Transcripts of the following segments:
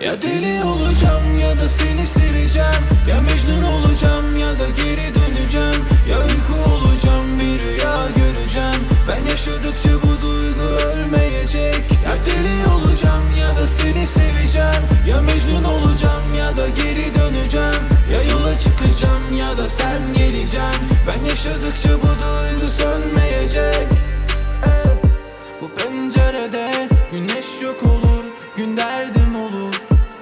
Ya deli olacağım ya da seni seveceğim. Ya Mecnun olacağım ya da geri döneceğim. Ya uyku olacağım, bir rüya göreceğim. Ben yaşadıkça bu duygu ölmeyecek. Ya deli olacağım ya da seni seveceğim. Ya Mecnun olacağım ya da geri döneceğim. Ya yola çıkacağım ya da sen geleceksin. Ben yaşadıkça bu duygu sönmeyecek. Bu pencerede güneş yok olur, gün derdim olur.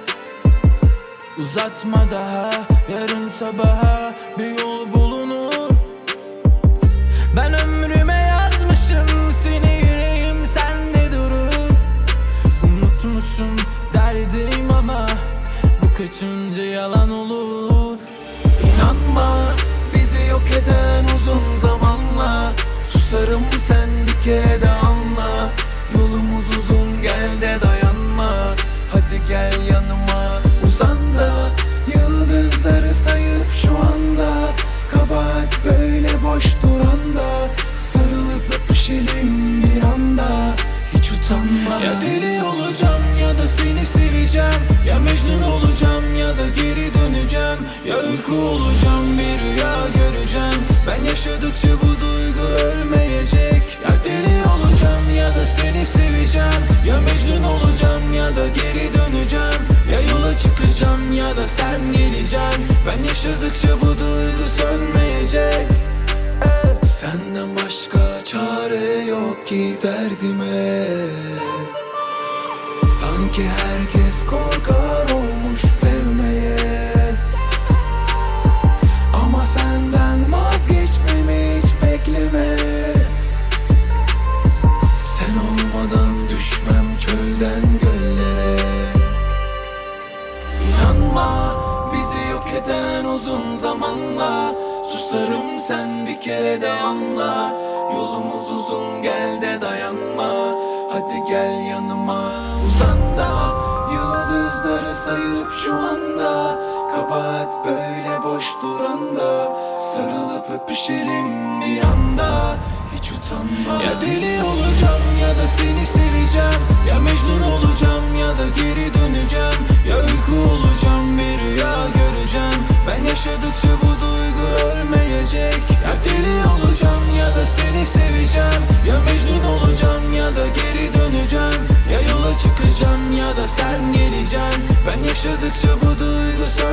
Uzatma daha, yarın sabaha bir yol bulunur. Ben ömrüme yazmışım seni, yüreğim sende durur. Unutmuşum derdim ama bu kaçıncı yalan olur. İnanma bizi yok eden uzun zamanla. Susarım sen bir kere de anla. Yolumuz uzun, gel de dayanma. Hadi gel yanıma uzan da yıldızları sayıp şu anda. Kabahat böyle boş duranda. Sarılıp öpüşelim bir anda, hiç utanma. Ya deli olacağım ya da seni seveceğim. Ya Mecnun olacağım ya da geri döneceğim. Ya uyku olacağım, bir rüya göreceğim. Ben yaşadıkça bu duygu ölmeyecek. Ya deli olacağım ya da seni seveceğim. Ya Mecnun olacağım ya da geri döneceğim. Ya yola çıkacağım ya da sen geleceksin. Ben yaşadıkça bu duygu sönmeyecek. Senden başka çare yok ki derdime. Sanki herkes korkar olmuş sevmeye. Ama senden vazgeçmemi hiç bekleme. Sen olmadan düşmem çölden göllere. İnanma bizi yok eden uzun zamanla. Susarım sen bir kere de anla. Yolumuz uzun, gel de dayanma. Hadi gel yanıma uzan da yıldızları sayıp şu anda. Kabahat böyle boş duranda. Sarılıp öpüşelim bir anda, hiç utanma. Ya deli olacağım ya da seni seveceğim. Ya Mecnun olacağım ya da geri döneceğim. Ya uyku olacağım, bir rüya göreceğim. Ben yaşadıkça bu duygu ölmeyecek. Ya deli olacağım ya da seni seveceğim. Ya Mecnun olacağım ya da geri döneceğim. Ya yola çıkacağım ya da sen geleceksin. Ben yaşadıkça bu duygu